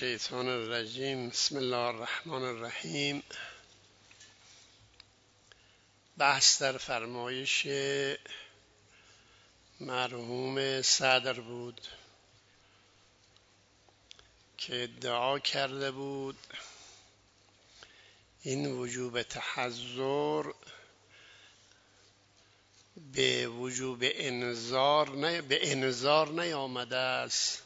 الشیطان الرجیم. بسم الله الرحمن الرحیم. بحث در فرمایش مرحوم صدر بود که ادعا کرده بود این وجوب تحضر به وجوب انذار نیامده است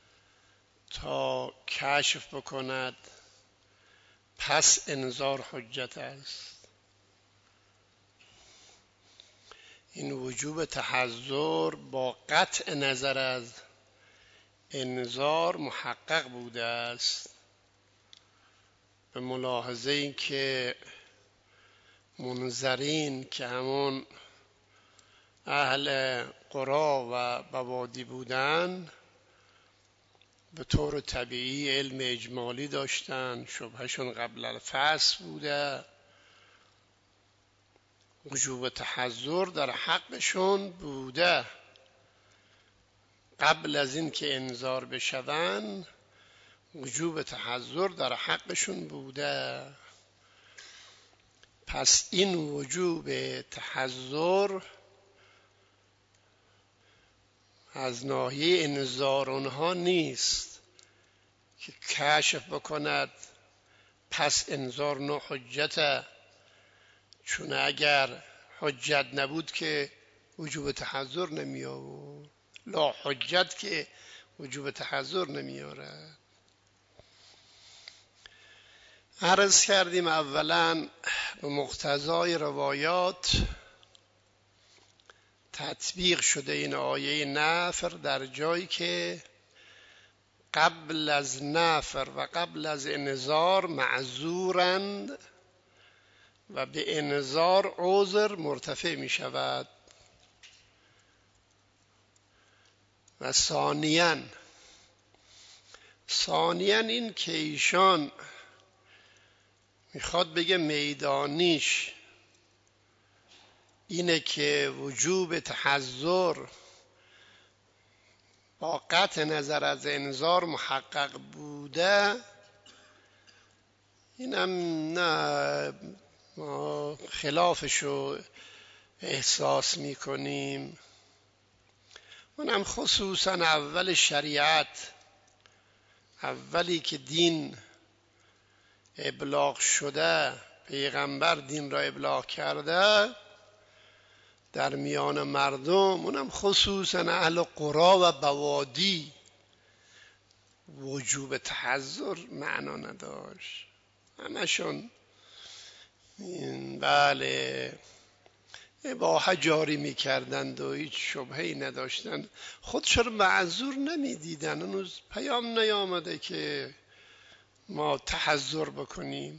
تا کشف بکند، پس انذار حجت است. این وجوب تحضر با قطع نظر از انذار محقق بوده است، به ملاحظه این که منذرین که همون اهل قرا و بوادی بودند به طور طبیعی علم اجمالی داشتن، شبهشون قبل الفصل بوده، وجوب تحضر در حقشون بوده، قبل از این که انذار بشوند وجوب تحضر در حقشون بوده. پس این وجوب تحضر از ناحیه انذار اونها نیست که کشف بکند پس انذار نو حجته، چون اگر حجت نبود که وجوب تحضر نمی آورد، لا حجت که وجوب تحضر نمی آورد. عرض کردیم اولا به مقتضای روایات تطبیق شده این آیه نفر در جایی که قبل از نفر و قبل از انذار معذورند و به انذار عذر مرتفع می شود. و ثانیاً این که ایشان میخواد بگه میدانیش اینه که وجوب تحضر با قطع نظر از انذار محقق بوده، اینم نه ما خلافشو احساس میکنیم. اونم خصوصا اول شریعت، اولی که دین ابلاغ شده، پیغمبر دین را ابلاغ کرده در میان مردم، اونم خصوصا اهل قرا و بوادی، وجوب تحضر معنا نداشت. همشون بله اباحه جاری میکردند و هیچ شبهه‌ای نداشتند، خودشون معذور نمیدیدن. هنوز پیام نیامده که ما تحضر بکنیم.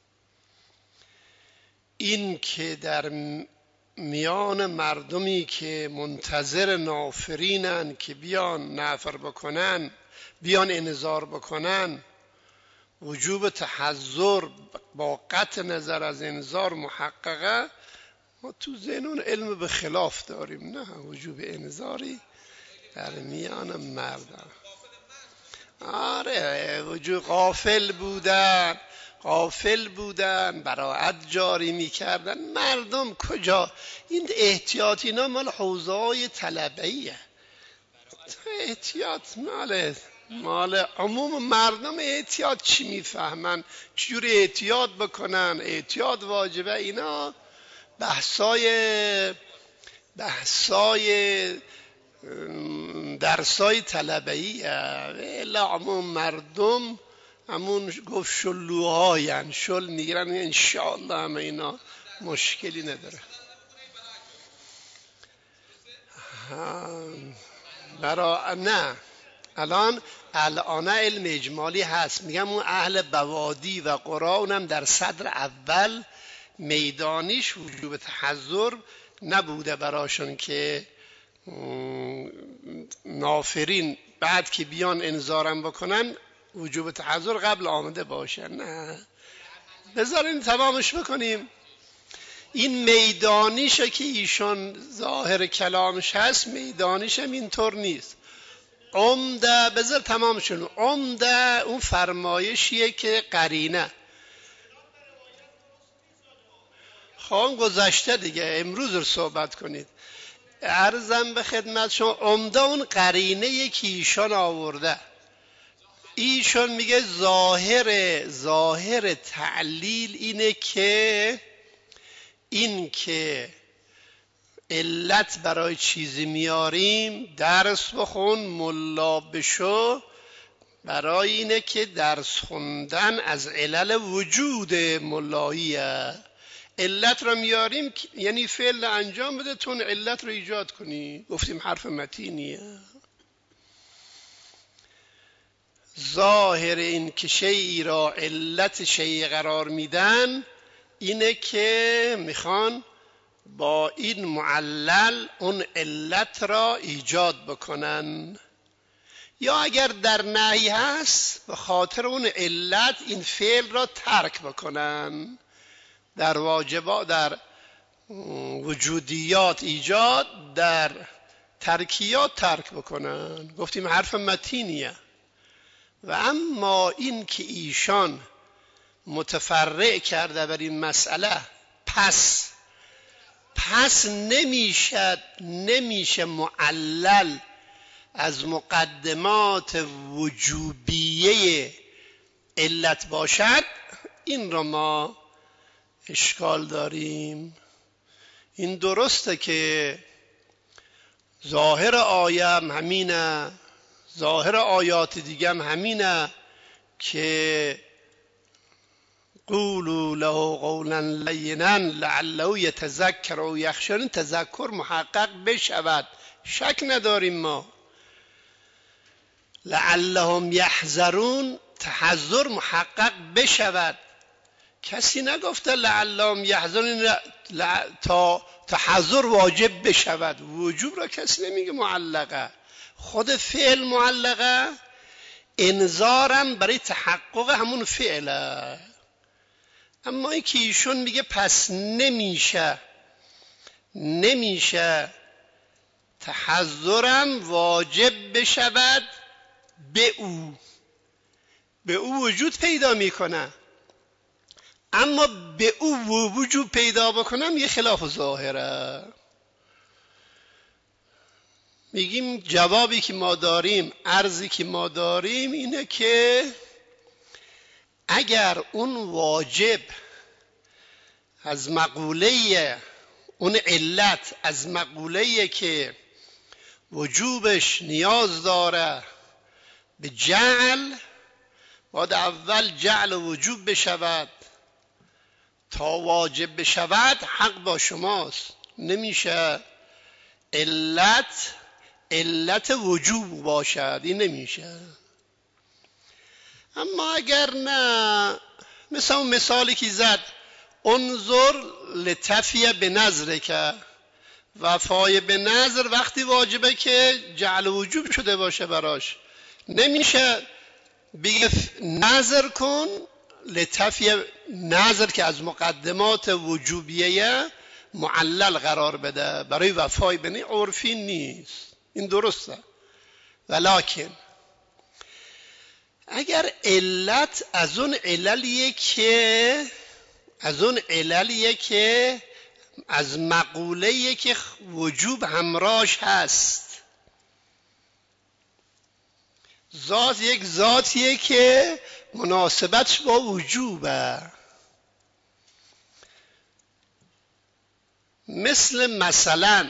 این که در میان مردمی که منتظر نافرینن که بیان نفر بکنن، بیان انذار بکنن، وجوب تحضر با قطع نظر از انذار محققه، ما تو ذهنون علم به خلاف داریم. نه، وجوب انذاری در میان مردم، آره وجوب غافل بودن براعت جاری میکردن. مردم کجا این احتیاط؟ اینا مال حوزه‌های طلبه‌ایه، احتیاط مال عموم مردم. احتیاط چی میفهمن؟ چجوری احتیاط بکنن؟ احتیاط واجبه. اینا بحثای درسای طلبه‌ایه. الا عموم مردم همون گفت شلوهاین، شل میگیرن. انشاءالله همه اینا مشکلی نداره. نه الان علم اجمالی هست. میگم اون اهل بوادی و قرا، اونم در صدر اول میدانیش وجوب تحضر نبوده براشون که نافرین بعد که بیان انذارم بکنن وجوب تحضر قبل آمده باشه. نه، بذارین تمامش بکنیم. این میدانیشه که ایشان ظاهر کلامش هست، میدانیش هم اینطور نیست. عمده بذار تمام شد. عمده اون فرمایشیه که قرینه خواهم گذشته دیگه، امروز رو صحبت کنید. عرضم به خدمت شما عمده اون قرینه که ایشان آورده. ایشان میگه ظاهر تعلیل اینه که این که علت برای چیزی میاریم، درس بخون ملا بشو، برای اینه که درس خوندن از علل وجود ملاییه. علت رو میاریم یعنی فعل انجام بده تون علت رو ایجاد کنی. گفتیم حرف متینیه. ظاهر این که شیئی را علت شیئی قرار میدن اینه که میخوان با این معلل اون علت را ایجاد بکنن، یا اگر در نهی هست به خاطر اون علت این فعل را ترک بکنن. در واجبات، در وجودیات ایجاد، در ترکیات ترک بکنن. گفتیم حرف متینیه. و اما این که ایشان متفرع کرده بر این مسئله، پس نمیشه معلل از مقدمات وجوبیه علت باشد، این را ما اشکال داریم. این درسته که ظاهر آیه هم همینه، ظاهر آیات دیگه هم همینه که قولوا له قولا لینا لعله یتذکر او یخشی، تذکر محقق بشود، شک نداریم ما. لعلهم یحذرون، تحذر محقق بشود. کسی نگفته لعلهم یحذرون تا تحذر واجب بشود. وجوب را کسی نمیگه معلقه، خود فعل معلقه، انذارم برای تحقق همون فعله. اما این که ایشون میگه پس نمیشه تحذرم واجب بشود به او وجود پیدا میکنه، اما به او وجود پیدا بکنم یه خلاف ظاهره. میگیم جوابی که ما داریم، عرضی که ما داریم اینه که اگر اون واجب از مقوله، اون علت از مقوله که وجوبش نیاز داره به جعل، باید اول جعل وجوب بشود تا واجب بشود، حق با شماست. نمیشه علت وجوب باشد، این نمیشه. اما اگر نه، مثل اون مثالی که زد، انظر لتفیه به نظره، که وفای به نظر وقتی واجبه که جعل وجوب شده باشه براش، نمیشه بگه نظر کن لتفیه نظر که از مقدمات وجوبیه معلل قرار بده برای وفای به نظر. عرفی نیست، این درسته. ولکن اگر علت از اون عللیه که از مقوله‌ای که وجوب همراهش هست، یک ذاتیه که مناسبتش با وجوبه، مثلا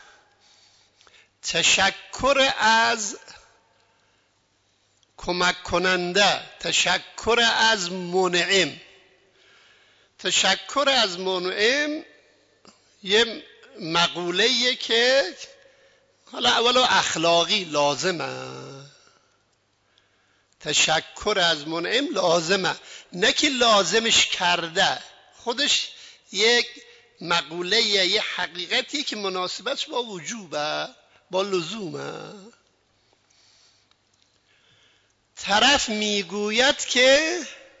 تشکر از کمک کننده، تشکر از منعم. تشکر از منعم یه مقوله‌ایه که حالا اولو اخلاقی لازمه. تشکر از منعم لازمه، نه که لازمش کرده، خودش یک مقوله، یه حقیقتی که مناسبتش با وجوبه، با لزومه. طرف میگوید که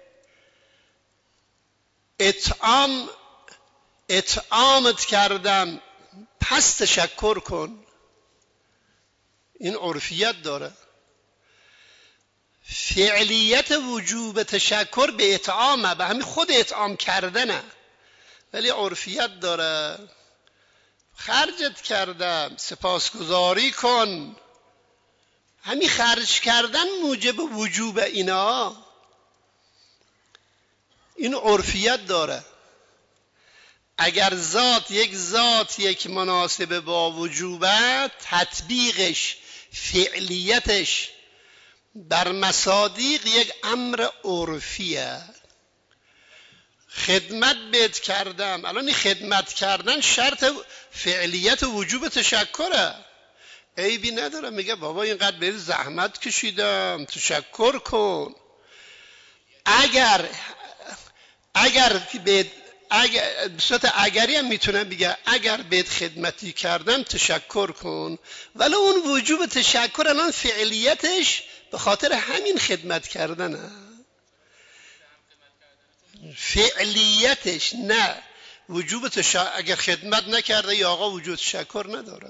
اطعامت کردم پس تشکر کن، این عرفیت داره. فعلیت وجوب تشکر به اطعامه، به همین خود اطعام کردنه، ولی عرفیت داره. خرجت کردم سپاسگزاری کن، همین خرج کردن موجب وجوب اینا، این عرفیت داره. اگر یک ذات مناسب با وجوبه، تطبیقش فعلیتش بر مصادیق یک امر عرفیه. خدمت بهت کردم، الان این خدمت کردن شرط فعلیت وجوب تشکره، عیبی نداره. میگه بابا اینقدر بهت زحمت کشیدم تشکر کن. اگر به صورت اگری هم میتونم بگه اگر بهت خدمتی کردم تشکر کن، ولی اون وجوب تشکر الان فعلیتش به خاطر همین خدمت کردنه، فعلیتش نه وجوب تشکر. اگر خدمت نکرده یا آقا وجوب تشکر نداره،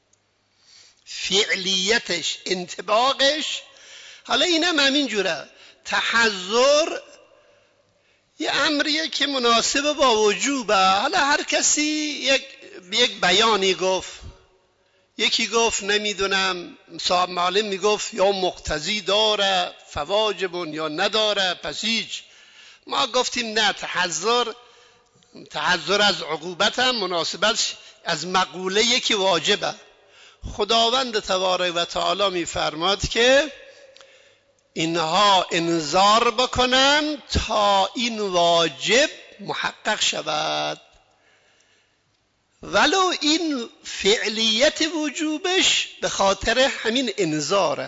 فعلیتش انطباقش. حالا اینم همین جوره، تحضر یه امریه که مناسب با وجوبه. حالا هر کسی یک بیانی گفت، یکی گفت نمیدونم صاحب معلم میگفت یا مقتضی داره فواجبون یا نداره پس هیچ. ما گفتیم نه، تحضر از عقوبت هم مناسبت از مقوله یکی واجبه. خداوند تبارک و تعالی میفرماد که اینها انذار بکنن تا این واجب محقق شود، ولو این فعلیت وجوبش به خاطر همین انذاره.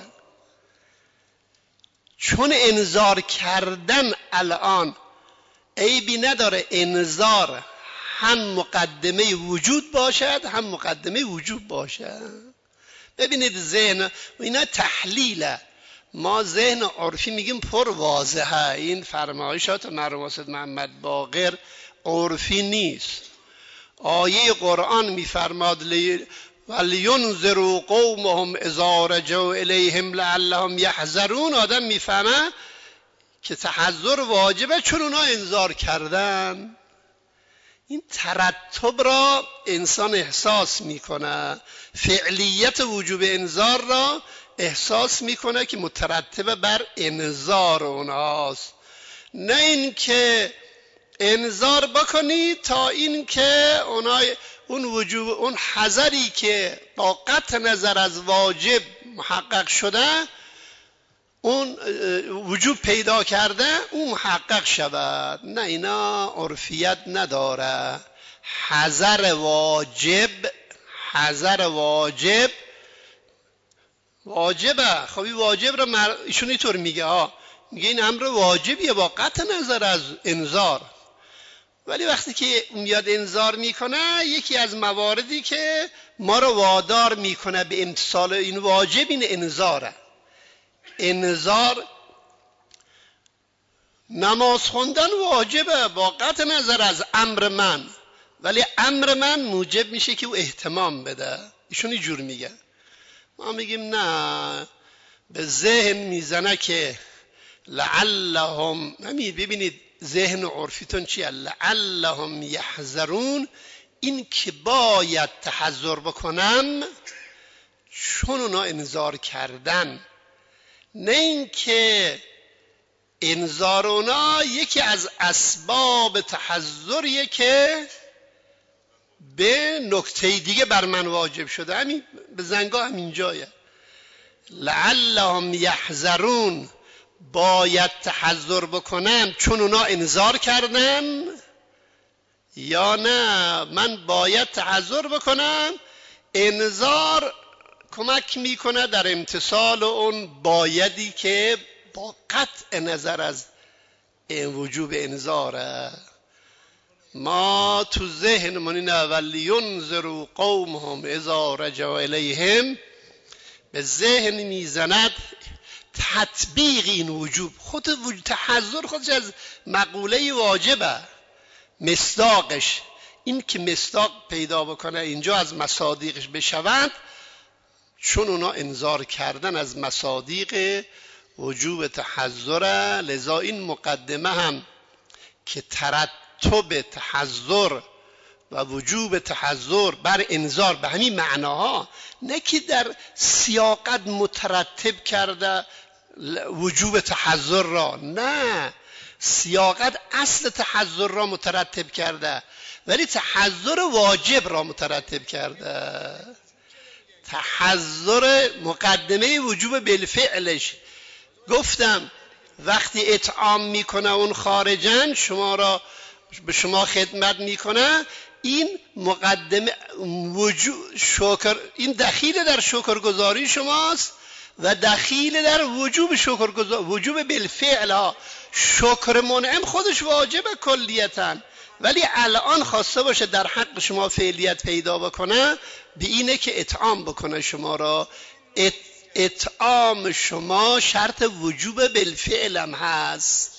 چون انذار کردن الان عیبی نداره، انذار هم مقدمه وجود باشد هم مقدمه وجوب باشد. ببینید ذهن و اینا تحلیله، ما ذهن عرفی میگیم پر واضحه. این فرمایشات مرحوم استاد محمد باقر عرفی نیست. آیه قرآن میفرماد وَلْيُنذِرُوا قَوْمَهُمْ إِذَا رَجَعُوا إِلَيْهِمْ لَعَلَّهُمْ يَحْذَرُونَ. آدم میفهمه که تحذر واجبه چون اونا انذار کردن. این ترتب را انسان احساس میکنه، فعلیت وجوب انذار را احساس میکنه که مترتب بر انذار اوناست، نه این که انذار بکنی تا این که اون وجوب، اون حذری که با قطع نظر از واجب محقق شده، اون وجوب پیدا کرده، اون محقق شود. نه، اینا عرفیت نداره. حذر واجب واجبه. خب این واجب رو ایشون اینطور میگه، میگه این امر واجبیه با قطع نظر از انذار، ولی وقتی که میاد انذار میکنه، یکی از مواردی که ما رو وادار میکنه به امتثال این واجب این انذاره. انذار، نماز خوندن واجبه با قطع نظر از امر من، ولی امر من موجب میشه که او اهتمام بده. ایشون اینجور میگه. ما میگیم نه، به ذهن میزنه که لعلهم، ببینید ذهن عرفیتون چیه؟ لعلهم یحذرون، این که باید تحذر بکنم چون اونا انذار کردن، نه این که انذار اونا یکی از اسباب تحذریه که به نکته دیگه بر من واجب شده. همین به زنگاه همین جایه. لعلهم یحذرون، باید تحذر بکنم چون اونا انذار کردن، یا نه من باید تحذر بکنم، انذار کمک میکنه در امتثال اون بایدی که با قطع نظر از وجوب انذاره. ما تو ذهنمون اینه وَلْيُنذِرُوا قَوْمَهُمْ إِذَا رَجَعُوا إِلَيْهِمْ، به ذهن میزند تطبیق این وجوب. خود تحذر خودش از مقوله واجبه، مصداقش این که مصداق پیدا بکنه اینجا از مصادیقش بشوند، چون اونا انذار کردن از مصادیق وجوب تحضر. لذا این مقدمه هم که ترتب تحضر و وجوب تحضر بر انذار به همین معناها، نه که در سیاقت مترتب کرده وجوب تحضر را، نه، سیاقت اصل تحضر را مترتب کرده ولی تحضر واجب را مترتب کرده. تحضر مقدمه وجوب بالفعلش گفتم وقتی اطعام میکنه اون خارجن شما را به شما خدمت میکنه، این مقدمه شکر، این دخیل در شکرگزاری شماست و دخیل در وجوب شکرگزاری، وجوب بالفعل ها. شکر منعم خودش واجبه کلیتا، ولی الان خواسته باشه در حق شما فعلیت پیدا بکنه به اینه که اطعام بکنه شما را. اطعام شما شرط وجوب بالفعل هم هست.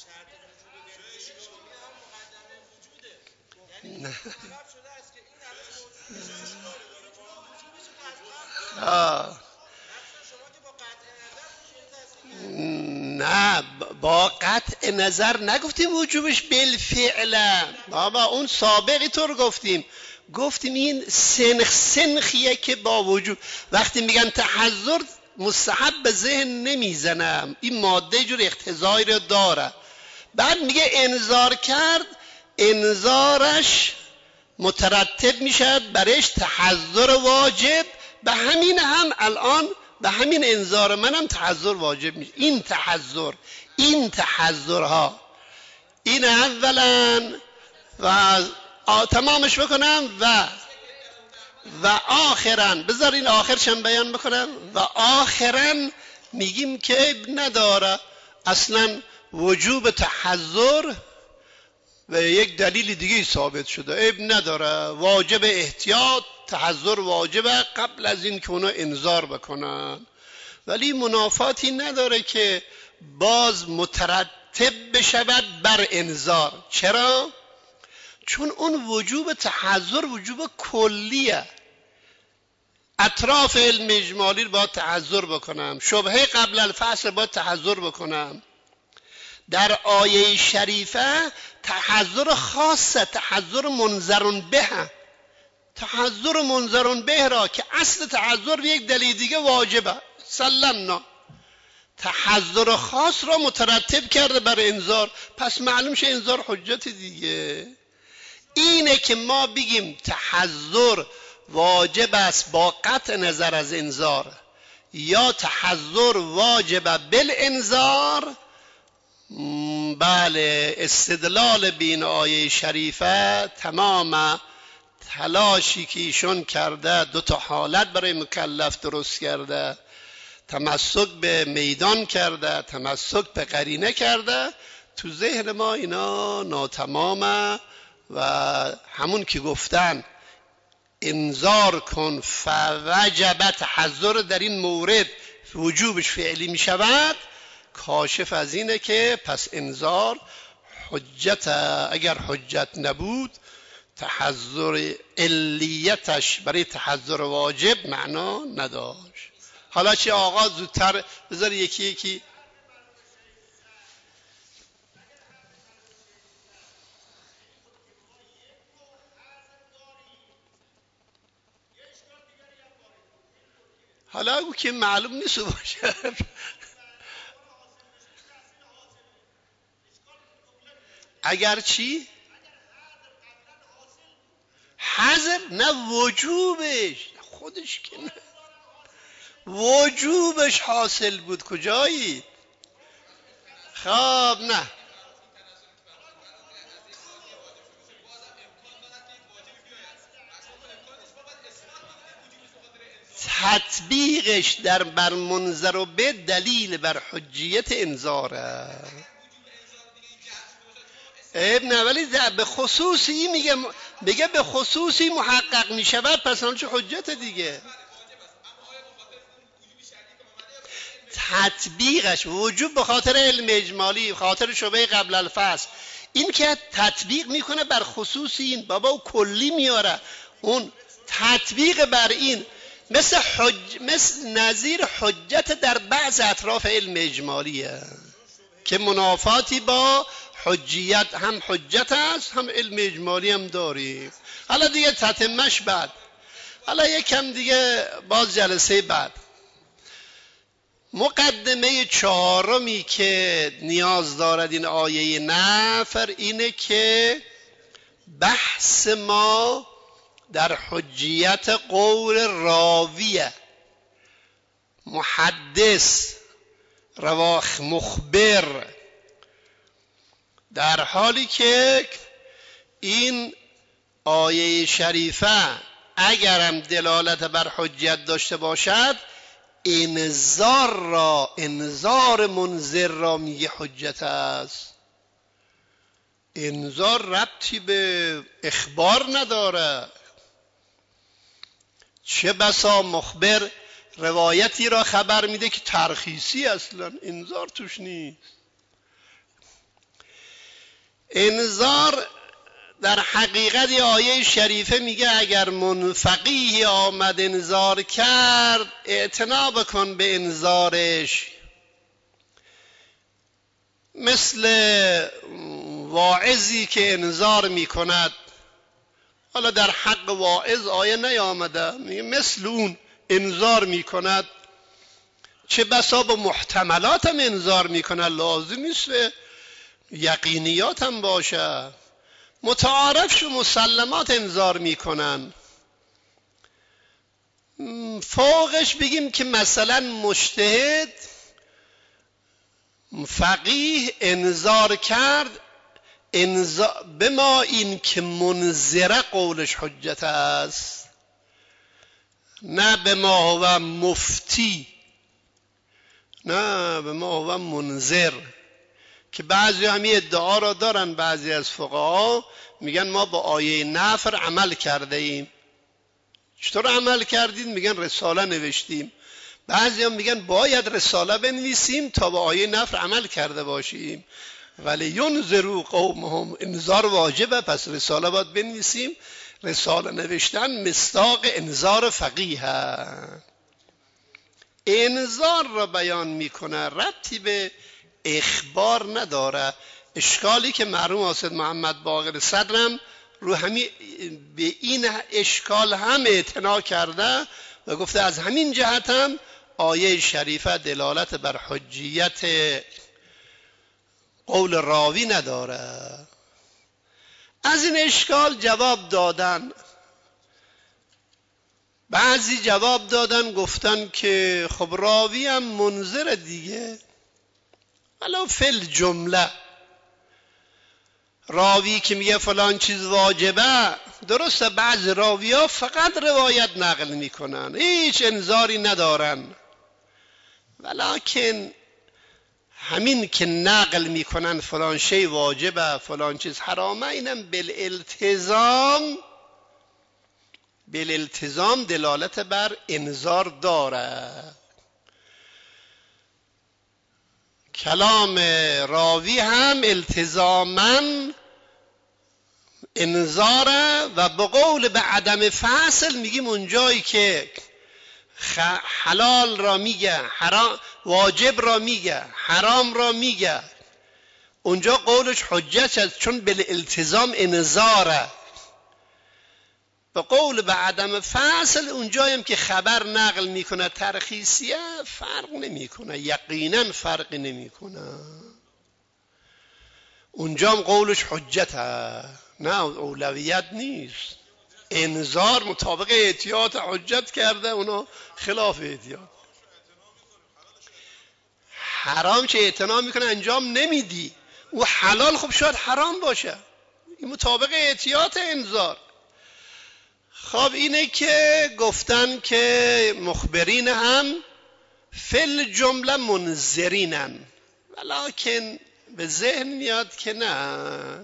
نه با قطع نظر نگفتیم وجوبش بالفعل بابا، اون سابقی طور گفتیم این سنخیه که با وجوب. وقتی میگن تحضر مستحب به ذهن نمیزنم، این ماده جور اقتضایی رو داره. بعد میگه انذار کرد، انذارش مترتب میشد برش تحضر واجب، به همین هم الان به همین انذار منم تحضر واجب میشه. این تحضرها، این اولا و تمامش بکنم و آخرا، بذار این آخرشم بیان بکنم. و آخرا میگیم که نداره اصلا وجوب تحضر و یک دلیل دیگه ثابت شده، نداره، واجب احتیاط، تحضر واجبه قبل از این که اونا انذار بکنن، ولی منافاتی نداره که باز مترتب بشود بر انذار. چرا؟ چون اون وجوب تحضر وجوب کلیه، اطراف علم اجمالی رو باید تحضر بکنم، شبهه قبل الفصل باید تحضر بکنم. در آیه شریفه تحضر خاصه، تحضر منظرون به، تحضر منظرون به را که اصل تحضر به یک دلیل دیگه واجبه سلمنا، تحضر خاص را مترتب کرده بر انذار، پس معلوم شه انذار حجت دیگه. اینه که ما بگیم تحضر واجب است با قطع نظر از انذار، یا تحضر واجب بالانذار. بله، استدلال بین آیه شریفه تمام تلاشی که ایشون کرده، دو تا حالت برای مکلف درست کرده، تمسک به میدان کرده، تمسک به قرینه کرده، تو ذهن ما اینا ناتمامه. و همون که گفتن انذار کن فوجب تحضر در این مورد وجوبش فعلی می شود، کاشف از اینه که پس انذار حجت، اگر حجت نبود تحضر علیتش برای تحضر واجب معنا نداشت. حالا چه آقا زودتر بذار یکی یکی حالا او که معلوم نیست باشه. اگر چی؟ حذف نه وجوبش، خودش که نه، وجوبش حاصل بود کجایی؟ خب نه تطبیقش در بر منظر و به دلیل بر حجیت انذاره. نه ولی به خصوصی میگه به خصوصی محقق میشود، پس اون چه حجت دیگه. تطبیقش وجوب به خاطر علم اجمالی، خاطر شبهه قبل الفصل، این که تطبیق میکنه بر خصوصی این بابا و کلی میاره، اون تطبیق بر این مثل نظیر حجت در بعض اطراف علم اجمالیه که منافاتی با حجیت، هم حجت است هم علم اجمالی هم داریم. حالا دیگه تتمش بعد، حالا یکم دیگه باز جلسه بعد. مقدمه چهارمی که نیاز دارد این آیه نفر اینه که بحث ما در حجیت قول راویه، محدث، رواخ، مخبر، در حالی که این آیه شریفه اگرم دلالت بر حجت داشته باشد، انذار منذر را میگه حجت است. انذار ربطی به اخبار نداره. چه بسا مخبر روایتی را خبر میده که ترخیصی، اصلا انذار توش نیست. انذار در حقیقت آیه شریفه میگه اگر منفقیه آمد انذار کرد اعتنا بکن به انذارش. مثل واعظی که انذار میکند، حالا در حق واعظ آیه نیامده، میگه مثل اون انذار میکند. چه بسا به محتملات هم انذار میکند، لازم نیست به یقینیات هم باشه. متعارف شو مسلمات انذار میکنن. فوقش بگیم که مثلا مجتهد فقیه انذار کرد، به ما این که منذره قولش حجت است، نه به ما هو مفتی، نه به ما هو منذر. که بعضی همین ادعا را دارن، بعضی از فقها میگن ما با آیه نفر عمل کرده ایم. چطور عمل کردید؟ میگن رساله نوشتیم. بعضی هم میگن باید رساله بنویسیم تا با آیه نفر عمل کرده باشیم. ولی ینذروا قومهم، انذار واجبه، پس رساله باید بنویسیم. رساله نوشتن مصداق انذار فقیه. انذار را بیان میکنه، ربطی به اخبار نداره. اشکالی که مرحوم حافظ محمد باقر صدرم رو همین به این اشکال هم اعتنا کرده و گفته از همین جهت هم آیه شریفه دلالت بر حجیت قول راوی نداره. از این اشکال جواب دادن، بعضی جواب دادن گفتن که خب راوی هم منذر دیگه. ولو فل جمله راوی که میگه فلان چیز واجبه، درسته بعض راوی ها فقط روایت نقل میکنن، هیچ انذاری ندارن، ولکن همین که نقل میکنن فلان شی واجبه فلان چیز حرامه، اینم بالالتزام دلالت بر انذار داره. کلام راوی هم التزاماً انذاره و به قول به عدم فصل میگیم اونجایی که حلال را میگه، واجب را میگه، حرام را میگه، اونجا قولش حجت است، چون بالالتزام انذاره. به قول به عدم فصل اونجایی هم که خبر نقل میکنه ترخیصیه، فرق نمیکنه، یقینا فرق نمیکنه، اونجا هم قولش حجت است، نه اولویت نیست. انذار مطابق احتیاط حجت کرده، اونا خلاف احتیاط. حرام چه اعتنا میکنه انجام نمیدی، او حلال خب شاید حرام باشه، این مطابق احتیاط انذار. خب اینه که گفتن که مخبرین هم فل جمله منذرینن، ولکن به ذهن میاد که نه،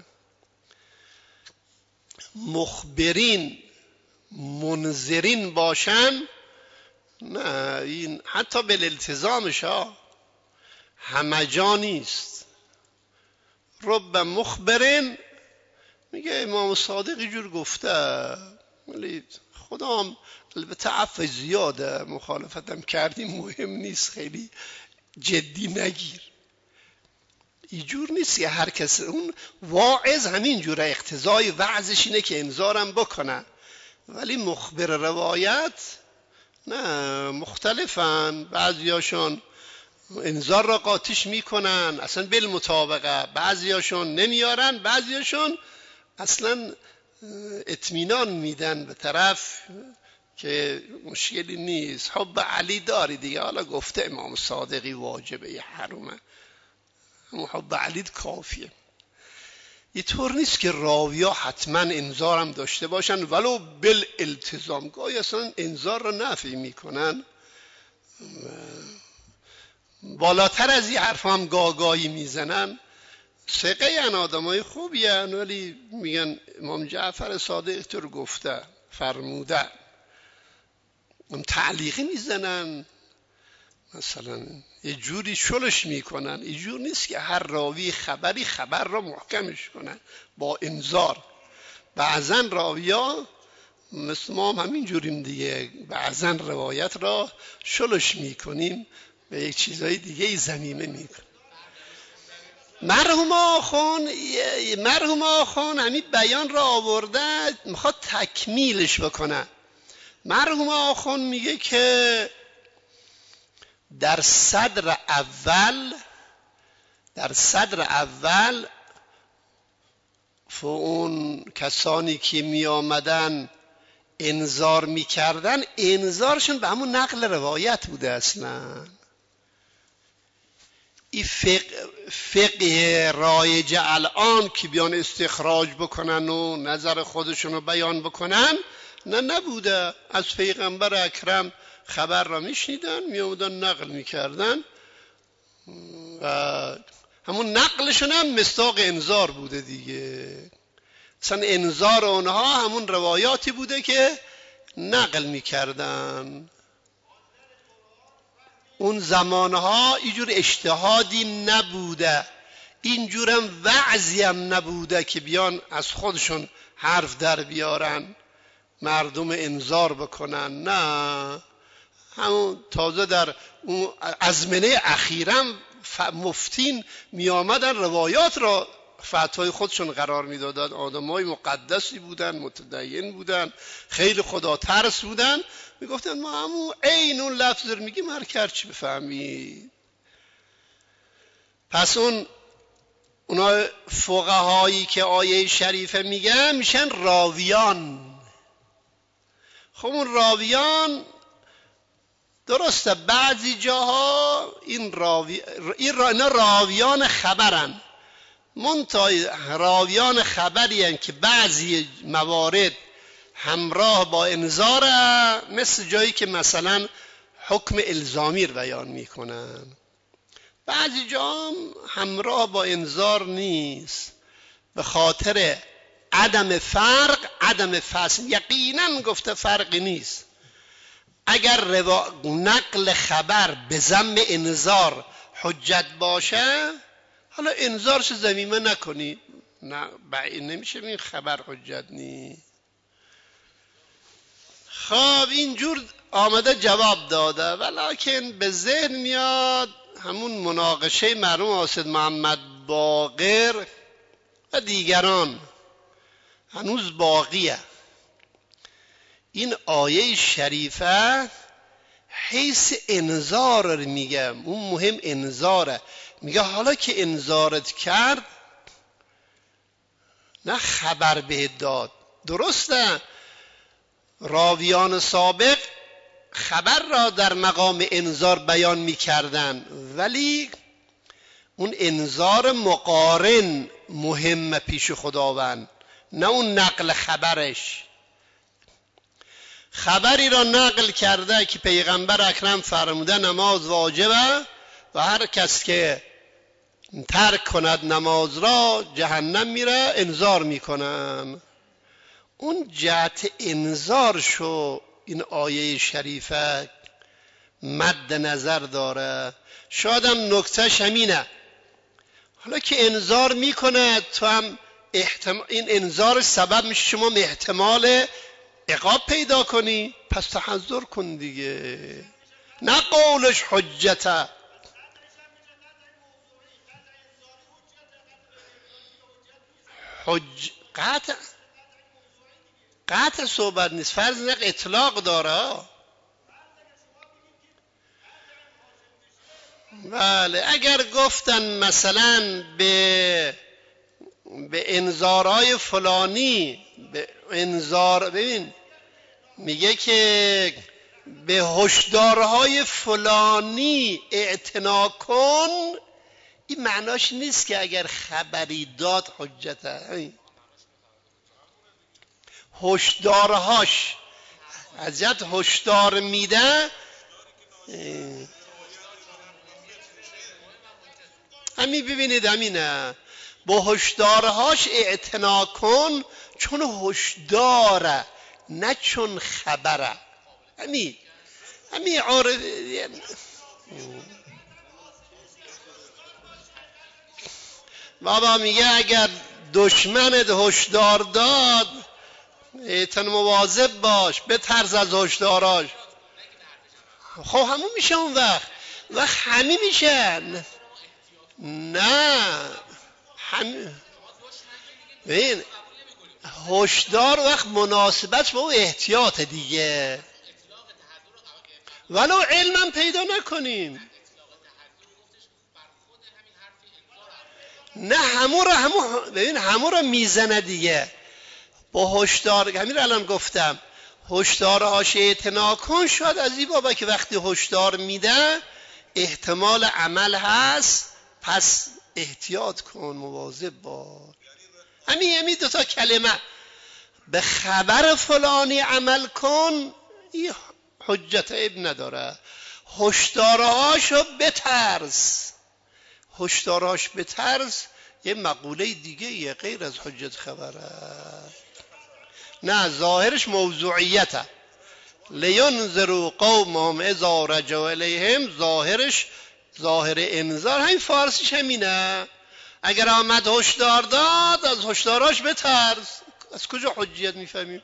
مخبرین منذرین باشن، نه، این حتی بالالتزامش ها همه جا نیست. رب مخبرین، میگه امام صادق جور گفته، ولی خدا هم البته عفو زیاده، مخالفتم کردیم مهم نیست، خیلی جدی نگیر. اینجور نیست که هر کس، اون واعظ همین جوره، اقتضای وعظش اینه که انذارم بکنه، ولی مخبر روایت نه، مختلفن. بعضیاشون انذار را قاطیش میکنن اصلا بالمطابقه، بعضیاشون نمیارن، بعضیاشون اصلا اطمینان میدن به طرف که مشکلی نیست، حب علی داری دیگه، حالا گفته امام صادقی واجبه یه حرومه، همون حب علی کافیه. اینطور نیست که راویا حتما انذارم داشته باشن ولو بالالتزام، گاهی اصلا انذار را نفی میکنن. بالاتر از این حرف هم گاهی میزنن. ثقه ان آدمای خوبی هن، ولی میگن امام جعفر صادق طور گفته فرموده، هم تعلیقی میزنن، مثلا یه جوری شلش میکنن. اینجور نیست که هر راوی خبری خبر را محکمش کنن با انذار. بعضا راویا مثل ما هم همین جوریم دیگه، بعضا روایت را شلش میکنیم، به یک چیزای دیگه ضمیمه میکنیم. مرحوم آخون همین بیان را آورده، میخواد تکمیلش بکنه. مرحوم آخون میگه که در صدر اول اون کسانی که می آمدن انذار می کردن، انذارشون به همون نقل روایت بوده. اصلا این فقه رایج الان که بیان استخراج بکنن و نظر خودشون رو بیان بکنن، نبوده. از پیغمبر اکرم خبر را میشنیدن، می آمدن نقل میکردن و همون نقلشون هم مصداق انذار بوده دیگه. اصلا انذار اونها همون روایاتی بوده که نقل میکردن. اون زمانها اینجور اجتهادی نبوده، اینجور هم وعظی هم نبوده که بیان از خودشون حرف در بیارن مردم انذار بکنن. نه، همون تازه در اون ازمنه اخیرا مفتین می آمدن روایات را فتوای خودشون قرار می دادن. آدمای مقدسی بودن، متدین بودن، خیلی خدا ترس بودن، می گفتن ما همون عین اون لفظ رو میگیم، هر کرچی بفهمید. پس اونا فقهایی که آیه شریفه میگن میشن راویان. خب اون راویان درسته بعضی جاها اینا راویان خبرن، منتهای راویان خبری هن که بعضی موارد همراه با انذاره، مثل جایی که مثلا حکم الزامی رو بیان میکنن. بعضی جا همراه با انذار نیست، به خاطر عدم فصل. یقینا گفته فرقی نیست. اگر نقل خبر به ذم انذار حجت باشه، حالا انذارش ذمیمه نکنی، نه بعید نمیشه این خبر حجت نیست. خب اینجور آمده جواب داده، ولکن به ذهن میاد همون مناقشه مرحوم حاسد محمد باقر و دیگران هنوز باقیه. این آیه شریفه حیث انذار رو میگم، اون مهم انذاره. میگه حالا که انذارت کرد، نه خبر بهت داد. درسته راویان سابق خبر را در مقام انذار بیان میکردن، ولی اون انذار مقارن مهم پیش خداوند، نه اون نقل خبرش. خبری را نقل کرده که پیغمبر اکرم فرموده نماز واجبه و هر کس که ترک کند نماز را جهنم میره، انذار میکنم. اون جهت انذار شو این آیه شریفه مد نظر داره. شاید هم نکتهش همینه، حالا که انذار میکنه تو هم این انذار سبب میشه شما احتمال عقاب پیدا کنی پس تحضر کن دیگه، نه قولش حجته. قطع صحبت نیست، فرض نق اطلاق داره. بله اگر گفتن مثلا به انذارهای فلانی، به انذار، ببین میگه که به هشدارهای فلانی اعتنا کن، این معناش نیست که اگر خبری داد حجته. هشدارهاش از جهت هشدار میده، همین ببینید همینه، با هشدارهاش اعتنا کن چون هشداره نه چون خبره. همین عارف. بابا میگه اگر دشمنت هشدار داد ایتن مواظب باش، بترس از هشداراش. خب همون میشه اون وقت همین میشه. نه ببین هشدار وقت مناسبت با اون احتیاط دیگه، ولو علمم پیدا نکنیم. نه همون رو میزنه دیگه با هشدار. همین الان گفتم هشدارهاش اعتنا کن، شاید از این بابا که وقتی هشدار میده احتمال عمل هست، پس احتیاط کن، مواظب باش. همین دو تا کلمه، به خبر فلانی عمل کن، این حجت ابن نداره. هشدارهاشو بترس، هشدارهاش بترس یه مقوله دیگه یه غیر از حجت خبره. نه ظاهرش موضوعیته، لینذروا قومهم اذا رجعوا الیهم، ظاهرش ظاهر انذار، همین فارسیش همینه. اگر آمد هشدار داد از هشداراش بترس، از کجا حجیت میفهمیم؟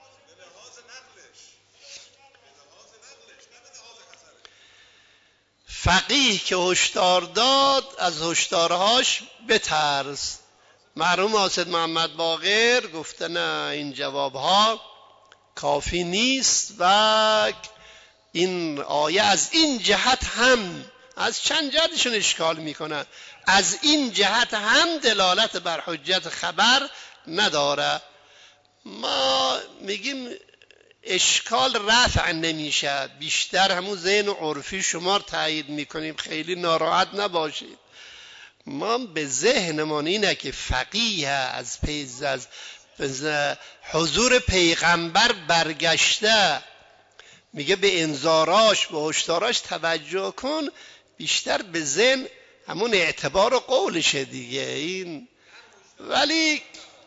فقیه که هشدار داد از هشدارهاش بترس. مرحوم حاسد محمد باقر گفته نه این جوابها کافی نیست و این آیه از این جهت هم، از چند جهتشون اشکال میکنن، از این جهت هم دلالت بر حجت خبر نداره. ما میگیم اشکال رفع نمیشه، بیشتر همون ذهن عرفی شما تایید میکنیم، خیلی ناراحت نباشید. ما به ذهنمان اینه که فقیه از حضور پیغمبر برگشته میگه به انذاراش به هشداراش توجه کن، بیشتر به ذهن همون اعتبار و قولشه دیگه این. ولی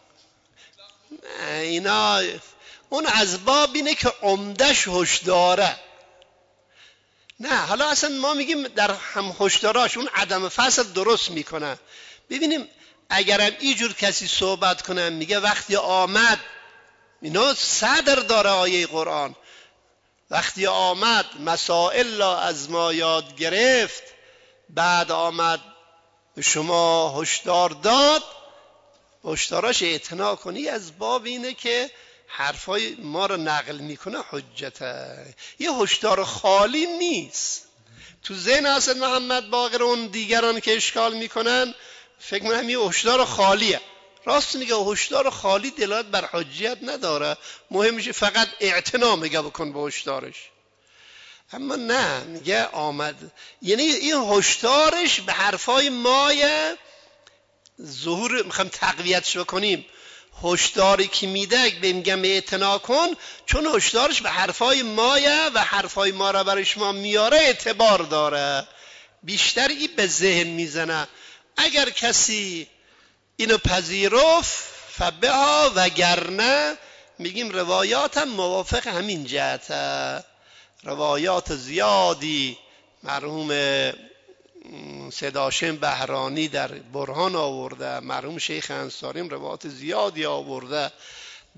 اینا اون از باب اینه که عمدش هشداره. نه حالا اصلا ما میگیم در هم هشداراش اون عدم فصل درست میکنه. ببینیم اگرم اینجور کسی صحبت کنه میگه وقتی آمد، اینا صدر داره آیه قرآن، وقتی آمد مسائل را از ما یاد گرفت، بعد آمد شما هشدار داد، هشداراش اعتنا کنی، از باب اینه که حرفای ما رو نقل میکنه حجته. یه هشدار خالی نیست. تو ذهن حسن محمد باقر اون دیگران که اشکال میکنن فکر میکنم یه هشدار خالیه. راست میگه هشدار خالی دلالت بر حجیت نداره، مهم میشه فقط اعتنا میگه بکن به هشدارش. اما نه میگه آمد، یعنی این هشدارش به حرفای مایه ظهور، میخوام تقویتش بکنیم. هشداری که میده به میگم اعتنا کن چون هشدارش به حرفای مایه و حرفای ما را برای شما میاره اعتبار داره، بیشتر این به ذهن میزنه. اگر کسی اینو پذیرفت فبها، وگرنه میگیم روایات هم موافق همین جهته. روایات زیادی مرحوم سید هاشم بهرانی در برهان آورده، مرحوم شیخ انصاری روایات زیادی آورده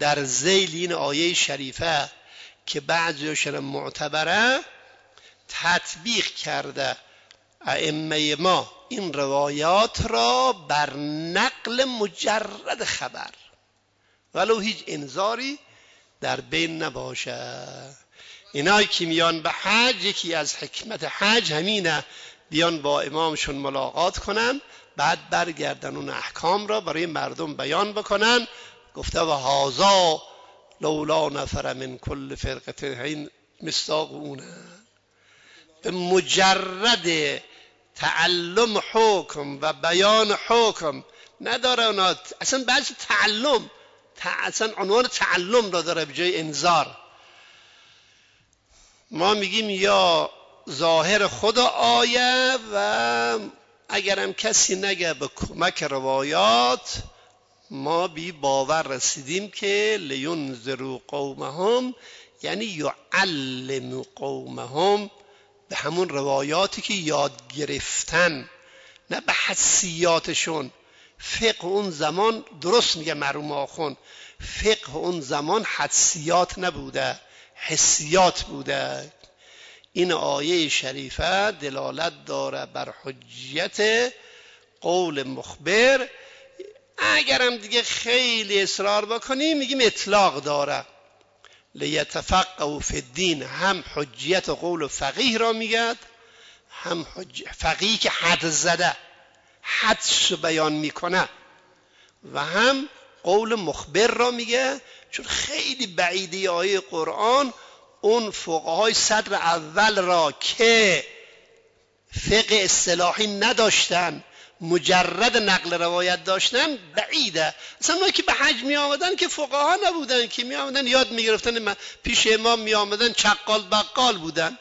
در ذیل این آیه شریفه که بعضیشون معتبره تطبیق کرده ائمه ما این روایات را بر نقل مجرد خبر ولو هیچ انذاری در بین نباشه. اینایی که میان به حج، یکی از حکمت حج همینه، بیان با امامشون ملاقات کنن، بعد برگردن اون احکام را برای مردم بیان بکنن. گفته و هذا لولا نفر من کل فرقه، این مصداق اونه. به مجرد تعلم حکم و بیان حکم نداره اونا، اصلا بعضی تعلم اصلا عنوان تعلم را داره به جای انذار. ما میگیم یا ظاهر خدا آیه و اگرم کسی نگه به کمک روایات ما بی باور رسیدیم که لینذروا قومهم یعنی یعلموا قومهم، به همون روایاتی که یاد گرفتن، نه به حسیاتشون. فقه اون زمان، درست میگه مرحوم آخوند، فقه اون زمان حسیات نبوده، حسیات بوده. این آیه شریفه دلالت داره بر حجیت قول مخبر. اگرم دیگه خیلی اصرار بکنیم میگیم اطلاق داره، لیتفقهوا فی الدین، هم حجیت قول فقیه را میگد، هم فقیه که حد زده حدش بیان میکنه، و هم قول مخبر را میگه. چون خیلی بعیده آیه قرآن اون فقهای صدر اول را که فقه اصطلاحی نداشتن، مجرد نقل روایت داشتن، بعیده. اصلا اونایی که به حج می آمدن که فقها نبودن، که می آمدن یاد می گرفتن، پیش امام می آمدن چقال بقال بودن،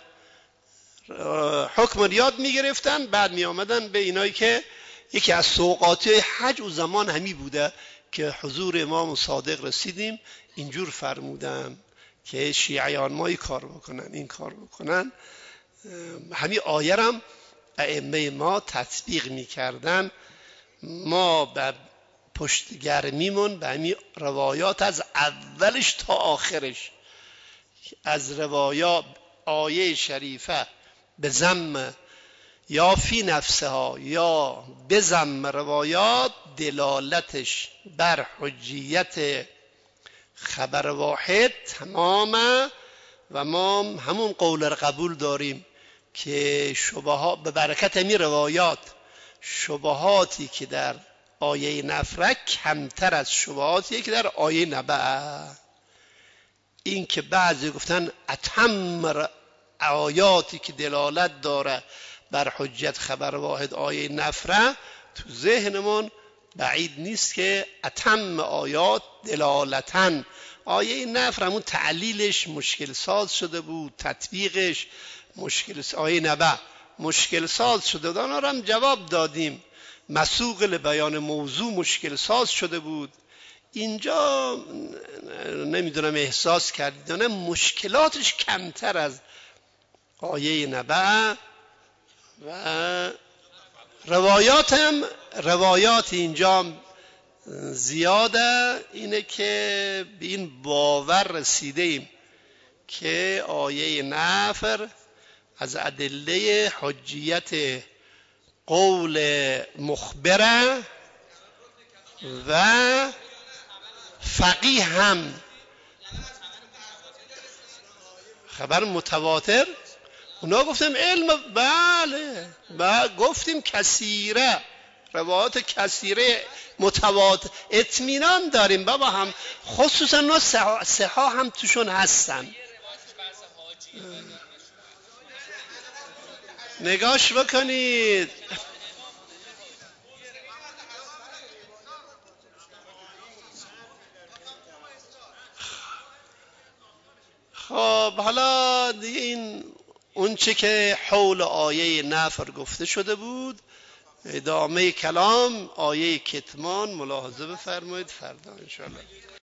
حکم یاد می گرفتن، بعد می آمدن به اینایی که یکی از سوقاتی حج او زمان همی بوده که حضور امام صادق رسیدیم اینجور فرمودن که شیعیان ما این کار بکنن، این کار بکنن. همین آیه هم ائمه ما تطبیق میکردن. ما به پشتگرمیمون به همین روایات از اولش تا آخرش، از روایات آیه شریفه به ذم یا فی نفسها یا به ذم روایات، دلالتش بر حجیت خبر واحد تمامه. و ما همون قول را قبول داریم که شبهات به برکت همین روایات، شبهاتی که در آیه نفره کمتر از شبهاتی که در آیه نبأ. این که بعضی گفتن اتم آیاتی که دلالت داره بر حجت خبر واحد آیه نفره، تو ذهنمون بعید نیست که اتم آیات دلالتن. آیه نفر همون تعلیلش مشکل ساز شده بود، تطبیقش مشکل، آیه نبأ مشکل ساز شده بود، آنها را هم جواب دادیم. مسوق لبیان موضوع مشکل ساز شده بود. اینجا نمیدونم احساس کردید نه، مشکلاتش کمتر از آیه نبأ. و روایات اینجا زیاده. اینه که به این باور رسیدیم که آیه نفر از ادله حجیت قول مخبره و فقیه هم خبر متواتر. اونا گفتیم علم، بله گفتیم کثیره، روایات کثیره متواتر، اطمینان داریم بابا، هم خصوصا اونا سها هم توشون هستن. نگاش بکنید. خب حالا دیگه این اون چه که حول آیه نفر گفته شده بود، ادامه کلام آیه کتمان ملاحظه بفرمایید فردا انشاءالله.